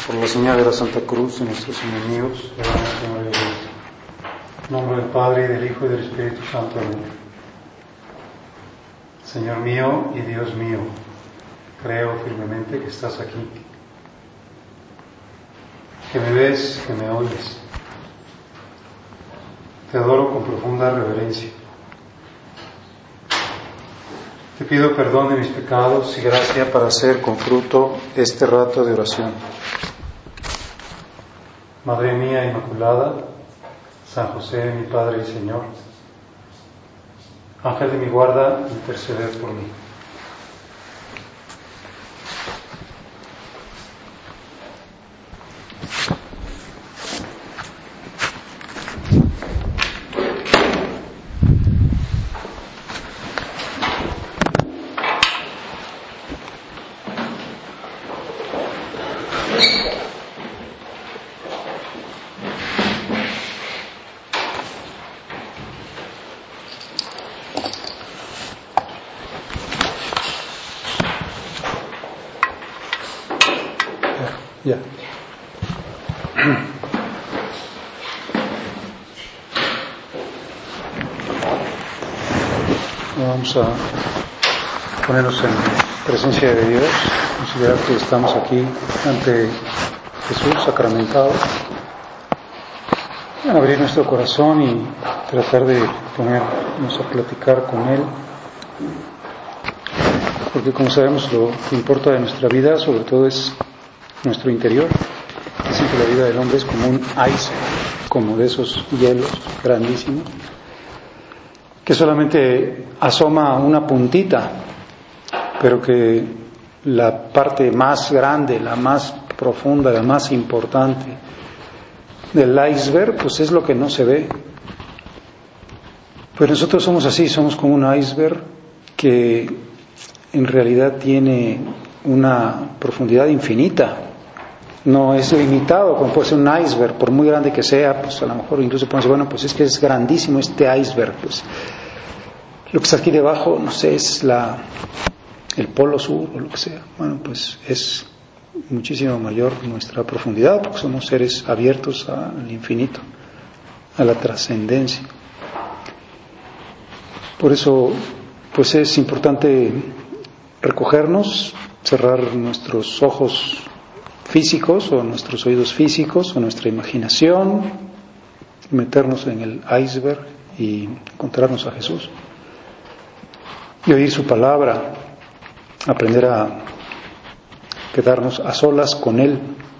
Por la señal de la Santa Cruz de nuestros enemigos, Señor Dios. En nombre del Padre, y del Hijo, y del Espíritu Santo. Amén. Señor mío y Dios mío, creo firmemente que estás aquí, que me ves, que me oyes. Te adoro con profunda reverencia. Te pido perdón de mis pecados y gracia para hacer con fruto este rato de oración. Madre mía Inmaculada, San José, mi Padre y Señor, Ángel de mi guarda, interceded por mí. Ya. Vamos a ponernos en presencia de Dios, considerar que estamos aquí ante Jesús sacramentado, abrir nuestro corazón y tratar de ponernos a platicar con Él, porque como sabemos lo que importa de nuestra vida sobre todo es nuestro interior. Dicen que la vida del hombre es como un iceberg, como de esos hielos grandísimos, que solamente asoma una puntita, pero que la parte más grande, la más profunda, la más importante del iceberg, pues es lo que no se ve. Pues nosotros somos así, somos como un iceberg que en realidad tiene una profundidad infinita. No es limitado, como puede ser un iceberg, por muy grande que sea, pues a lo mejor incluso podemos decir, bueno, pues es que es grandísimo este iceberg, pues lo que está aquí debajo, no sé, es el polo sur o lo que sea. Bueno, pues es muchísimo mayor nuestra profundidad, porque somos seres abiertos al infinito, a la trascendencia. Por eso, pues es importante recogernos, cerrar nuestros ojos físicos o nuestros oídos físicos o nuestra imaginación, meternos en el iceberg y encontrarnos a Jesús y oír su palabra, aprender a quedarnos a solas con Él.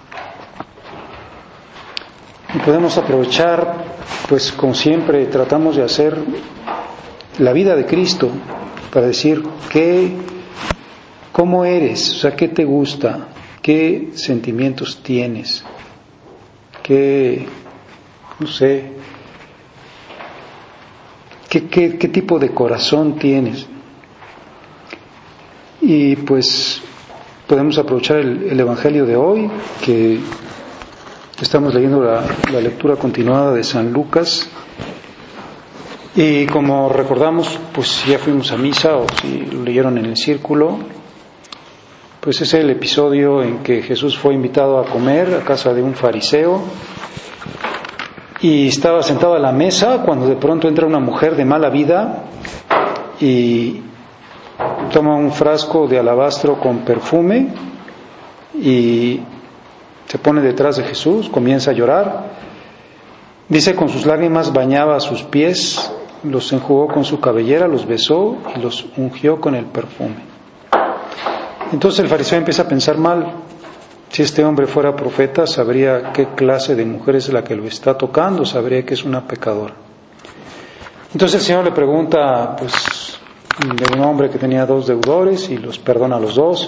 Y podemos aprovechar, pues como siempre tratamos de hacer, la vida de Cristo para decir cómo eres, o sea, qué te gusta, qué sentimientos tienes, no sé, qué tipo de corazón tienes. Y pues podemos aprovechar el Evangelio de hoy, que estamos leyendo la lectura continuada de San Lucas. Y como recordamos, pues si ya fuimos a misa o si lo leyeron en el círculo, pues es el episodio en que Jesús fue invitado a comer a casa de un fariseo y estaba sentado a la mesa cuando de pronto entra una mujer de mala vida y toma un frasco de alabastro con perfume y se pone detrás de Jesús, comienza a llorar. Dice, con sus lágrimas bañaba sus pies, los enjugó con su cabellera, los besó y los ungió con el perfume. Entonces el fariseo empieza a pensar mal. Si este hombre fuera profeta, sabría qué clase de mujer es la que lo está tocando, sabría que es una pecadora. Entonces el Señor le pregunta, pues, de un hombre que tenía 2 deudores y los perdona a los 2.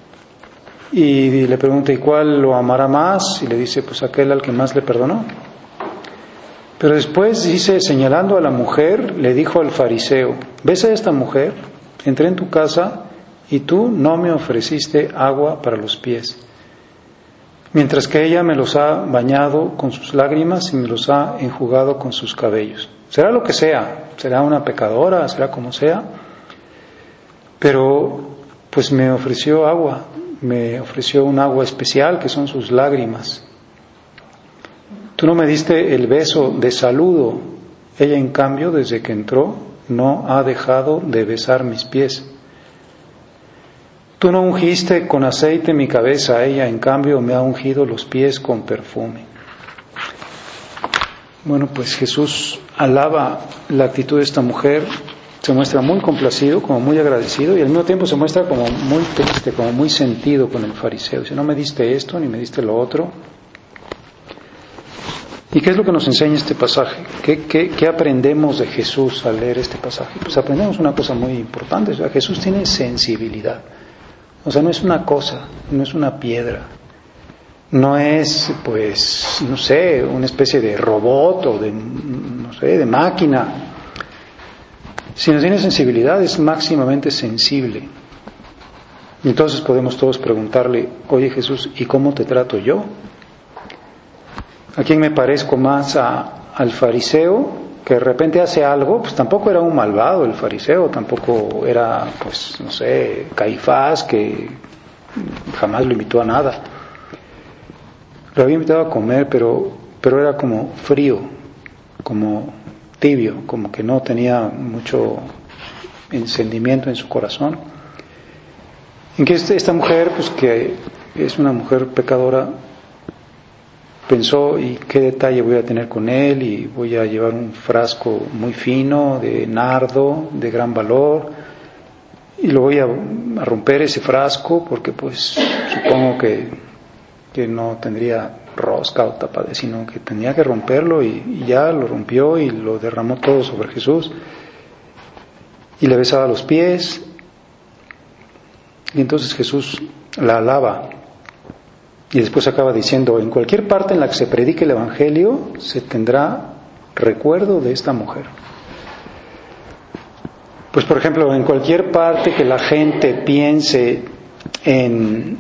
Y le pregunta, ¿y cuál lo amará más? Y le dice, pues aquel al que más le perdonó. Pero después dice, señalando a la mujer, le dijo al fariseo, ¿ves a esta mujer? Entré en tu casa y tú no me ofreciste agua para los pies, mientras que ella me los ha bañado con sus lágrimas y me los ha enjugado con sus cabellos. Será lo que sea, será una pecadora, será como sea, pero pues me ofreció agua, me ofreció un agua especial que son sus lágrimas. Tú no me diste el beso de saludo. Ella, en cambio, desde que entró, no ha dejado de besar mis pies. Tú no ungiste con aceite mi cabeza. Ella, en cambio, me ha ungido los pies con perfume. Bueno, pues Jesús alaba la actitud de esta mujer. Se muestra muy complacido, como muy agradecido, y al mismo tiempo se muestra como muy triste, como muy sentido con el fariseo. Dice, no me diste esto, ni me diste lo otro. ¿Y qué es lo que nos enseña este pasaje? ¿Qué aprendemos de Jesús al leer este pasaje? Pues aprendemos una cosa muy importante. O sea, Jesús tiene sensibilidad. O sea, no es una cosa, no es una piedra. No es, pues, no sé, una especie de robot o de, no sé, de máquina. Si no tiene sensibilidad, es máximamente sensible. Y entonces podemos todos preguntarle, oye Jesús, ¿y cómo te trato yo? ¿A quién me parezco más al fariseo que de repente hace algo? Pues tampoco era un malvado el fariseo, tampoco era, pues, no sé, Caifás, que jamás lo invitó a nada. Lo había invitado a comer, pero era como frío, como tibio, como que no tenía mucho encendimiento en su corazón. En que esta mujer, pues que es una mujer pecadora, pensó, ¿y qué detalle voy a tener con él? Y voy a llevar un frasco muy fino de nardo, de gran valor, y lo voy a romper ese frasco, porque pues supongo que no tendría rosca o tapadez, sino que tenía que romperlo, y ya lo rompió y lo derramó todo sobre Jesús, y le besaba los pies, y entonces Jesús la alaba. Y después acaba diciendo, en cualquier parte en la que se predique el Evangelio, se tendrá recuerdo de esta mujer. Pues por ejemplo, en cualquier parte que la gente piense en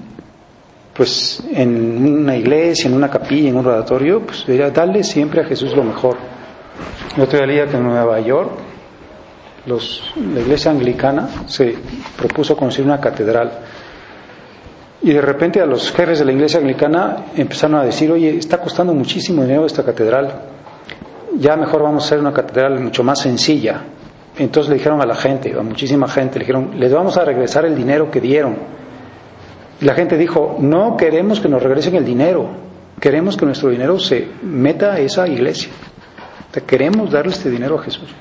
una iglesia, en una capilla, en un oratorio, pues dirá, dale siempre a Jesús lo mejor. El otro día leía que en Nueva York, la iglesia anglicana se propuso construir una catedral. Y de repente a los jefes de la iglesia anglicana empezaron a decir, oye, está costando muchísimo dinero esta catedral, ya mejor vamos a hacer una catedral mucho más sencilla. Entonces le dijeron a la gente, a muchísima gente, le dijeron, les vamos a regresar el dinero que dieron. Y la gente dijo, no queremos que nos regresen el dinero, queremos que nuestro dinero se meta a esa iglesia. O sea, queremos darle este dinero a Jesús.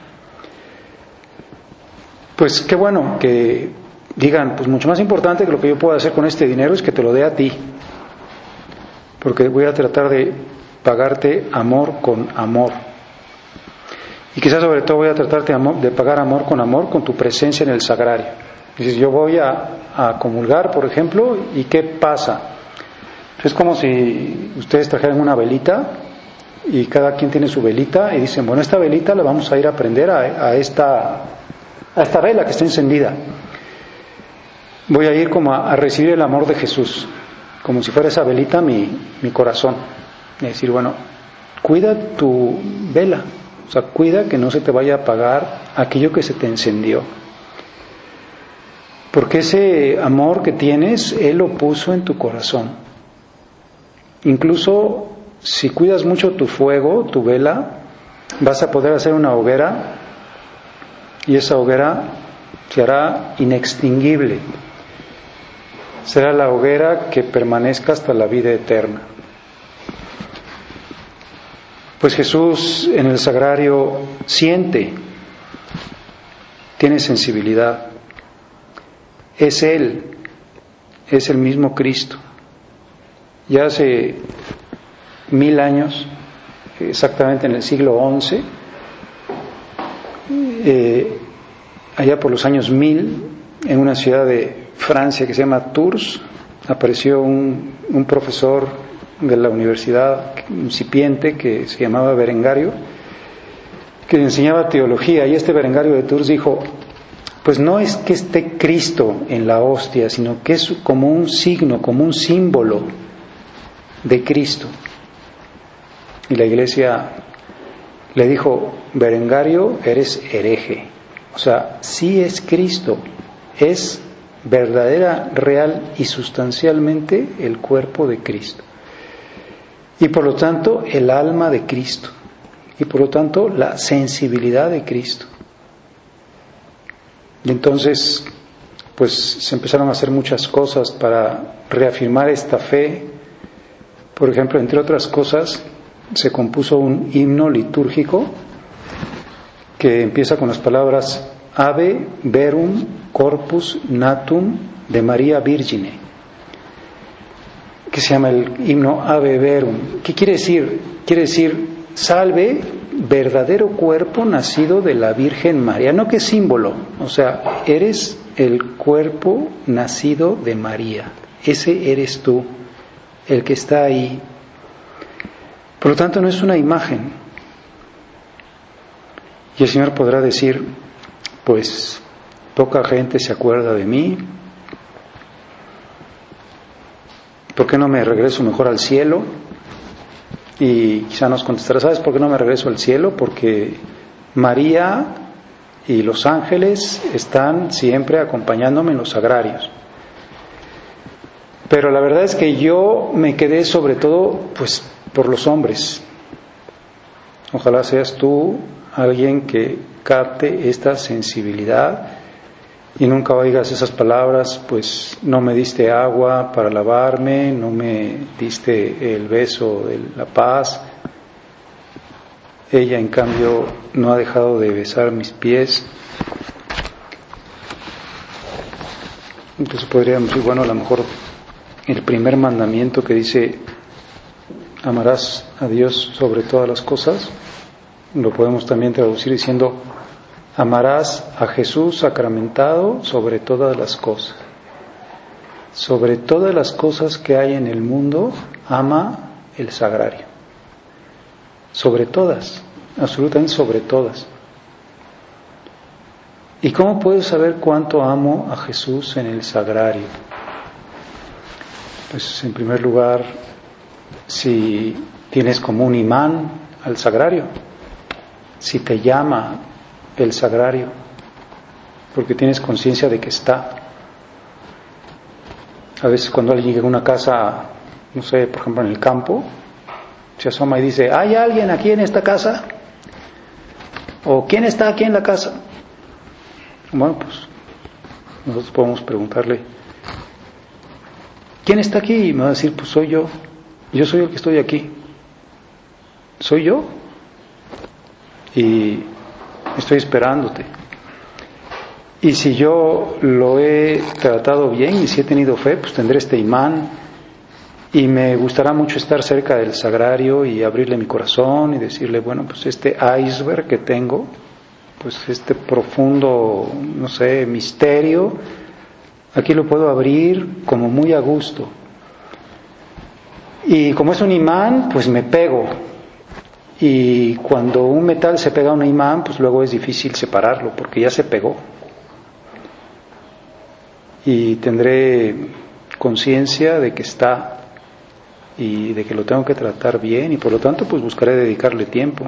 Pues qué bueno que digan, pues mucho más importante que lo que yo pueda hacer con este dinero es que te lo dé a ti, porque voy a tratar de pagarte amor con amor, y quizás sobre todo voy a tratarte de pagar amor con tu presencia en el sagrario. Dices, yo voy a comulgar, por ejemplo, y ¿qué pasa? Es como si ustedes trajeran una velita y cada quien tiene su velita y dicen, bueno, esta velita la vamos a ir a prender a esta vela que está encendida. Voy a ir como a recibir el amor de Jesús, como si fuera esa velita mi corazón. Es decir, bueno, cuida tu vela, o sea, cuida que no se te vaya a apagar aquello que se te encendió. Porque ese amor que tienes, Él lo puso en tu corazón. Incluso si cuidas mucho tu fuego, tu vela, vas a poder hacer una hoguera, y esa hoguera se hará inextinguible. Será la hoguera que permanezca hasta la vida eterna. Pues Jesús en el sagrario siente, tiene sensibilidad. Es Él, es el mismo Cristo. Ya hace 1000 años, exactamente en el siglo XI, allá por los años 1000, en una ciudad de Francia que se llama Tours, apareció un profesor de la universidad incipiente que se llamaba Berengario, que enseñaba teología, y este Berengario de Tours dijo, pues no es que esté Cristo en la hostia, sino que es como un signo, como un símbolo de Cristo. Y la iglesia le dijo, Berengario, eres hereje. O sea, sí es Cristo, es verdadera, real y sustancialmente el cuerpo de Cristo. Y por lo tanto el alma de Cristo. Y por lo tanto la sensibilidad de Cristo. Y entonces, pues se empezaron a hacer muchas cosas para reafirmar esta fe. Por ejemplo, entre otras cosas, se compuso un himno litúrgico que empieza con las palabras Ave Verum Corpus Natum de María Virgine, que se llama el himno Ave Verum. ¿Qué quiere decir? Quiere decir salve verdadero cuerpo nacido de la Virgen María. No, qué símbolo, o sea, eres el cuerpo nacido de María, ese eres tú, el que está ahí. Por lo tanto, no es una imagen. Y el Señor podrá decir, pues poca gente se acuerda de mí, ¿por qué no me regreso mejor al cielo? Y quizá nos contestará, ¿sabes por qué no me regreso al cielo? Porque María y los ángeles están siempre acompañándome en los sagrarios. Pero la verdad es que yo me quedé sobre todo pues por los hombres. Ojalá seas tú alguien que capte esta sensibilidad y nunca oigas esas palabras, pues no me diste agua para lavarme, no me diste el beso de la paz. Ella en cambio no ha dejado de besar mis pies. Entonces podríamos decir, bueno, a lo mejor el primer mandamiento que dice amarás a Dios sobre todas las cosas, lo podemos también traducir diciendo amarás a Jesús sacramentado sobre todas las cosas. Sobre todas las cosas que hay en el mundo, ama el sagrario. Sobre todas, absolutamente sobre todas. ¿Y cómo puedo saber cuánto amo a Jesús en el sagrario? Pues en primer lugar, si tienes como un imán al sagrario, si te llama el sagrario, porque tienes conciencia de que está. A veces cuando alguien llega a una casa, no sé, por ejemplo en el campo, se asoma y dice, ¿hay alguien aquí en esta casa? ¿O quién está aquí en la casa? Bueno, pues nosotros podemos preguntarle, ¿quién está aquí? Y me va a decir, pues soy yo soy el que estoy aquí. ¿Soy yo? Y estoy esperándote. Y si yo lo he tratado bien y si he tenido fe, pues tendré este imán y me gustará mucho estar cerca del sagrario y abrirle mi corazón y decirle, bueno, pues este iceberg que tengo, pues este profundo, no sé, misterio, aquí lo puedo abrir como muy a gusto. Y como es un imán, pues me pego. Y cuando un metal se pega a un imán, pues luego es difícil separarlo, porque ya se pegó. Y tendré conciencia de que está y de que lo tengo que tratar bien, y por lo tanto pues buscaré dedicarle tiempo.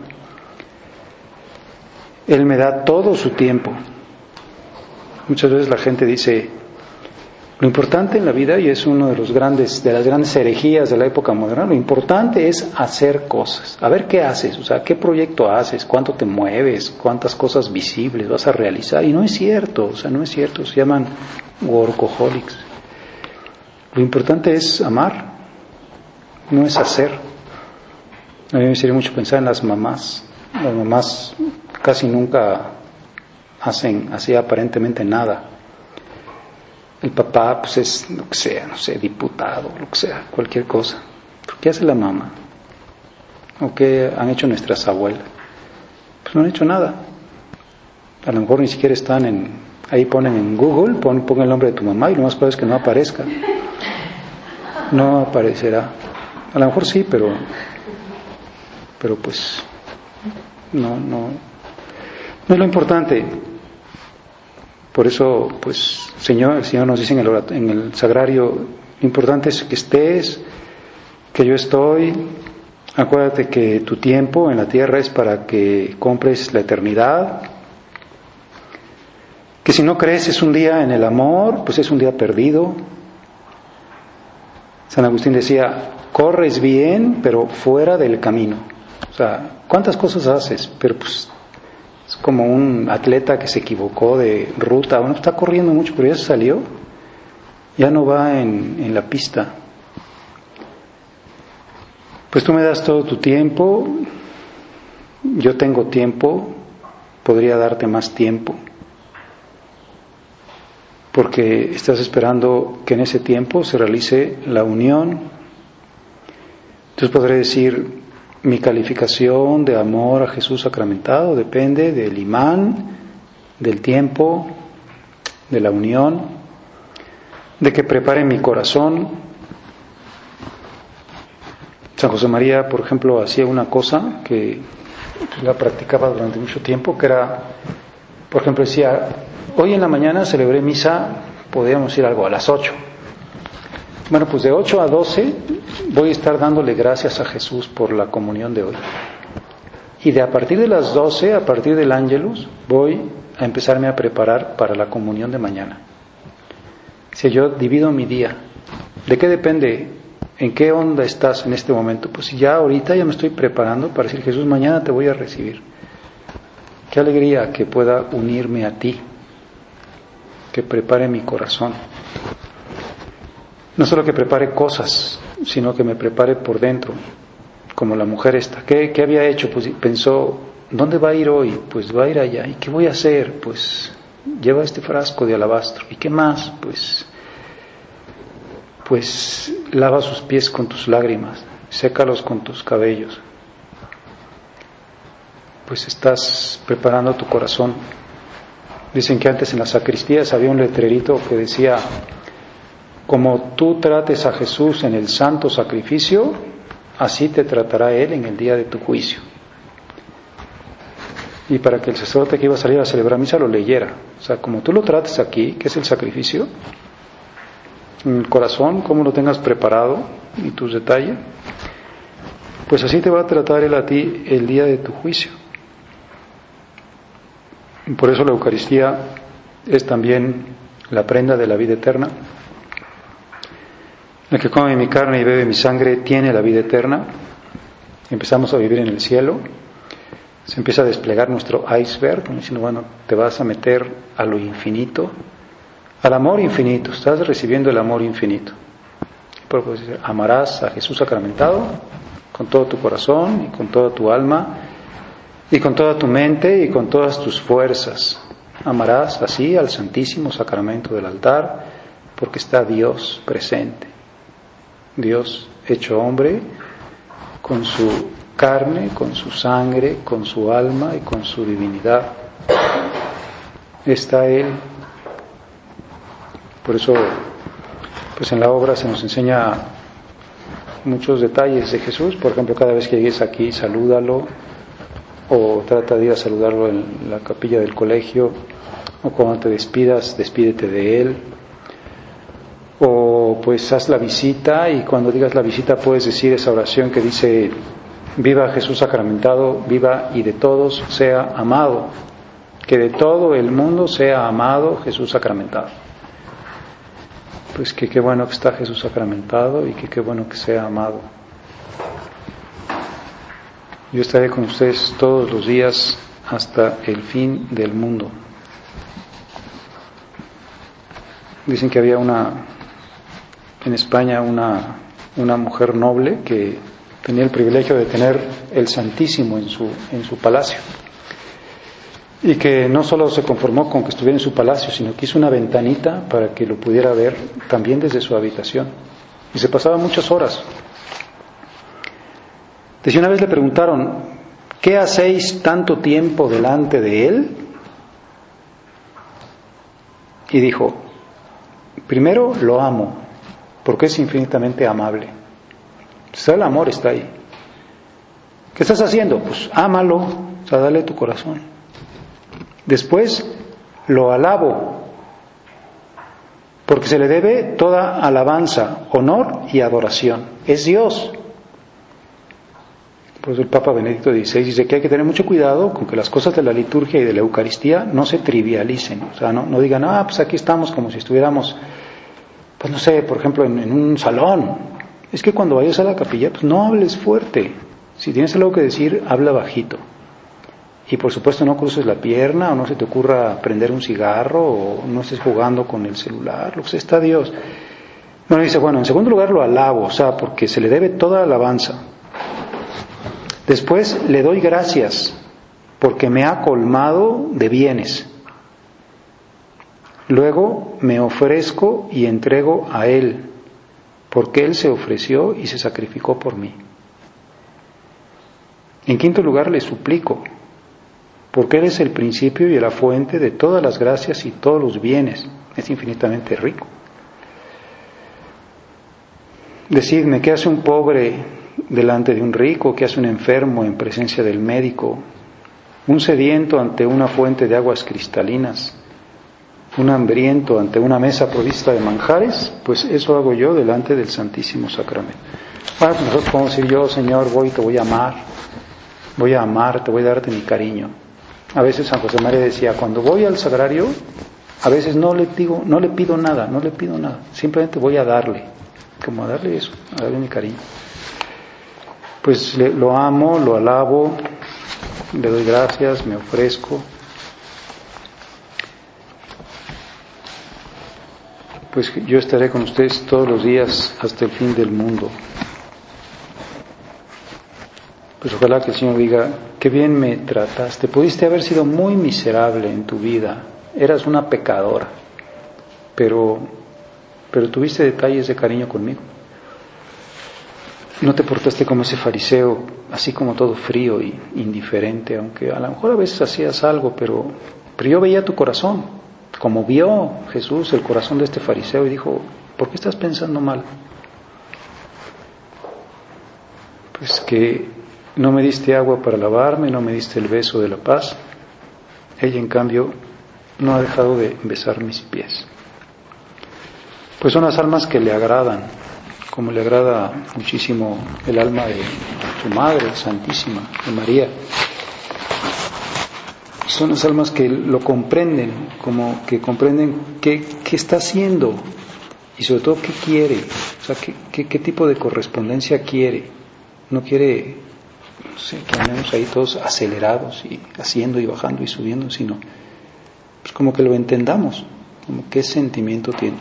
Él me da todo su tiempo. Muchas veces la gente dice, lo importante en la vida, y es uno de las grandes herejías de la época moderna, lo importante es hacer cosas. A ver qué haces, o sea, qué proyecto haces, cuánto te mueves, cuántas cosas visibles vas a realizar. Y no es cierto, o sea, no es cierto, se llaman workaholics. Lo importante es amar, no es hacer. A mí me sirve mucho pensar en las mamás. Las mamás casi nunca hacen así aparentemente nada. El papá pues es lo que sea, no sé, diputado, lo que sea, cualquier cosa. ¿Pero qué hace la mamá? ¿O qué han hecho nuestras abuelas? Pues no han hecho nada. A lo mejor ni siquiera están ahí ponen en Google, pon el nombre de tu mamá y lo más probable es que no aparezca. No aparecerá. A lo mejor sí, pero pues no es lo importante. Por eso, pues, el Señor nos dice en el sagrario, lo importante es que estés, que yo estoy. Acuérdate que tu tiempo en la tierra es para que compres la eternidad. que si no creces un día en el amor, pues es un día perdido. San Agustín decía, corres bien, pero fuera del camino. O sea, ¿cuántas cosas haces? Pero pues es como un atleta que se equivocó de ruta. Bueno, está corriendo mucho, pero ya se salió. Ya no va en la pista. Pues tú me das todo tu tiempo, yo tengo tiempo, podría darte más tiempo, porque estás esperando que en ese tiempo se realice la unión. Entonces podré decir, mi calificación de amor a Jesús sacramentado depende del imán, del tiempo, de la unión, de que prepare mi corazón. San José María, por ejemplo, hacía una cosa que la practicaba durante mucho tiempo, que era, por ejemplo, decía, hoy en la mañana celebré misa, podríamos ir algo a las 8. Bueno, pues de 8 a 12 voy a estar dándole gracias a Jesús por la comunión de hoy. Y de a partir de las 12, a partir del Ángelus, voy a empezarme a preparar para la comunión de mañana. Si yo divido mi día, ¿de qué depende? ¿En qué onda estás en este momento? Pues ya ahorita ya me estoy preparando para decir, Jesús, mañana te voy a recibir. Qué alegría que pueda unirme a ti, que prepare mi corazón. No solo que prepare cosas, sino que me prepare por dentro, como la mujer esta. ¿Qué había hecho? Pues pensó, ¿dónde va a ir hoy? Pues va a ir allá. ¿Y qué voy a hacer? Pues lleva este frasco de alabastro. ¿Y qué más? Pues lava sus pies con tus lágrimas, sécalos con tus cabellos. Pues estás preparando tu corazón. Dicen que antes en las sacristías había un letrerito que decía, como tú trates a Jesús en el santo sacrificio, así te tratará Él en el día de tu juicio. Y para que el sacerdote que iba a salir a celebrar misa lo leyera. O sea, como tú lo trates aquí, que es el sacrificio, en el corazón, cómo lo tengas preparado y tus detalles, pues así te va a tratar Él a ti el día de tu juicio. Y por eso la Eucaristía es también la prenda de la vida eterna. El que come mi carne y bebe mi sangre tiene la vida eterna. Empezamos a vivir en el cielo. Se empieza a desplegar nuestro iceberg, como diciendo, bueno, te vas a meter a lo infinito, al amor infinito, estás recibiendo el amor infinito. Por eso dice, amarás a Jesús sacramentado con todo tu corazón y con toda tu alma y con toda tu mente y con todas tus fuerzas. Amarás así al Santísimo Sacramento del altar porque está Dios presente. Dios hecho hombre con su carne, con su sangre, con su alma y con su divinidad. Está Él. Por eso, pues en la obra se nos enseña muchos detalles de Jesús. Por ejemplo, cada vez que llegues aquí, salúdalo, o trata de ir a saludarlo en la capilla del colegio, o cuando te despidas, despídete de Él. O pues haz la visita, y cuando digas la visita puedes decir esa oración que dice, viva Jesús sacramentado, viva y de todos sea amado. Que de todo el mundo sea amado Jesús sacramentado. Pues que qué bueno que está Jesús sacramentado y que qué bueno que sea amado. Yo estaré con ustedes todos los días hasta el fin del mundo. Dicen que había en España una mujer noble que tenía el privilegio de tener el Santísimo en su palacio. Y que no solo se conformó con que estuviera en su palacio, sino que hizo una ventanita para que lo pudiera ver también desde su habitación. Y se pasaba muchas horas. Decía, una vez le preguntaron, ¿qué hacéis tanto tiempo delante de Él? Y dijo, primero lo amo, porque es infinitamente amable. Entonces el amor está ahí. ¿Qué estás haciendo? Pues ámalo, o sea, dale tu corazón. Después lo alabo, porque se le debe toda alabanza, honor y adoración. Es Dios. Por eso el Papa Benedicto XVI dice que hay que tener mucho cuidado con que las cosas de la liturgia y de la Eucaristía no se trivialicen. O sea, no digan, pues aquí estamos como si estuviéramos, pues no sé, por ejemplo, en un salón. Es que cuando vayas a la capilla, pues no hables fuerte. Si tienes algo que decir, habla bajito. Y por supuesto no cruces la pierna, o no se te ocurra prender un cigarro, o no estés jugando con el celular, lo que sea, está Dios. Bueno, dice, en segundo lugar lo alabo, o sea, porque se le debe toda alabanza. Después le doy gracias porque me ha colmado de bienes. Luego me ofrezco y entrego a Él porque Él se ofreció y se sacrificó por mí. En quinto lugar le suplico porque Él es el principio y la fuente de todas las gracias y todos los bienes. Es infinitamente rico. Decidme, ¿qué hace un pobre delante de un rico? ¿Qué hace un enfermo en presencia del médico? Un sediento ante una fuente de aguas cristalinas, un hambriento ante una mesa provista de manjares. Pues eso hago yo delante del Santísimo Sacramento. Nosotros podemos decir, yo, Señor, te voy a amar, te voy a darte mi cariño. A veces San José María decía, cuando voy al sagrario, a veces no le pido nada, simplemente voy a darle, como a darle eso, a darle mi cariño. Pues lo amo, lo alabo, le doy gracias, me ofrezco. Pues yo estaré con ustedes todos los días hasta el fin del mundo. Pues ojalá que el Señor diga, qué bien me trataste, pudiste haber sido muy miserable en tu vida, eras una pecadora, pero tuviste detalles de cariño conmigo. No te portaste como ese fariseo, así como todo frío y indiferente, aunque a lo mejor a veces hacías algo, pero yo veía tu corazón, como vio Jesús el corazón de este fariseo y dijo, ¿por qué estás pensando mal? Pues que no me diste agua para lavarme, no me diste el beso de la paz. Ella, en cambio, no ha dejado de besar mis pies. Pues son las almas que le agradan, como le agrada muchísimo el alma de su Madre Santísima, de María. Son las almas que lo comprenden, como que comprenden qué está haciendo y sobre todo qué quiere, o sea, qué tipo de correspondencia quiere. No quiere, no sé, que andemos ahí todos acelerados y haciendo y bajando y subiendo, sino pues como que lo entendamos, como qué sentimiento tiene.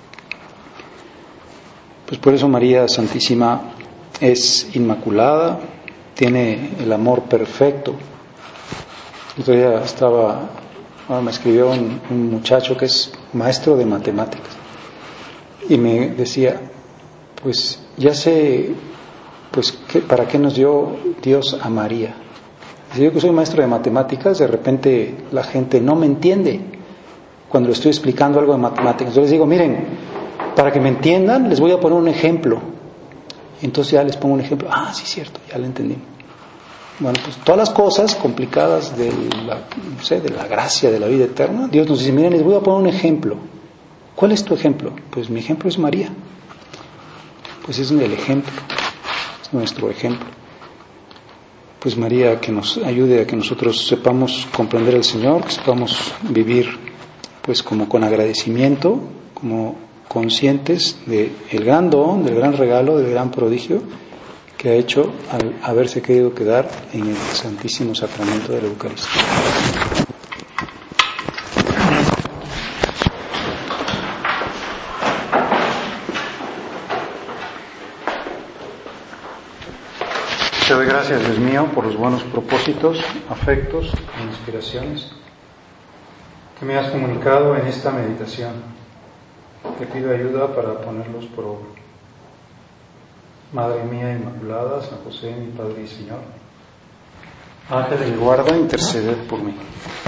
Pues por eso María Santísima es inmaculada, tiene el amor perfecto. El otro día me escribió un muchacho que es maestro de matemáticas y me decía, pues ya sé, pues ¿para qué nos dio Dios a María? Si yo que soy maestro de matemáticas, de repente la gente no me entiende cuando le estoy explicando algo de matemáticas. Yo les digo, miren, para que me entiendan, les voy a poner un ejemplo. Entonces ya les pongo un ejemplo. Sí, cierto, ya lo entendí. Bueno, pues todas las cosas complicadas de la gracia de la vida eterna, Dios nos dice, miren, les voy a poner un ejemplo. ¿Cuál es tu ejemplo? Pues mi ejemplo es María. Pues es el ejemplo, es nuestro ejemplo. Pues María, que nos ayude a que nosotros sepamos comprender al Señor, que sepamos vivir pues como con agradecimiento, como conscientes del gran don, del gran regalo, del gran prodigio que ha hecho al haberse querido quedar en el Santísimo Sacramento de la Eucaristía. Te doy gracias, Dios mío, por los buenos propósitos, afectos e inspiraciones que me has comunicado en esta meditación. Te pido ayuda para ponerlos por obra. Madre mía Inmaculada, San José, mi Padre y Señor, Ángel de mi guarda, interceded por mí.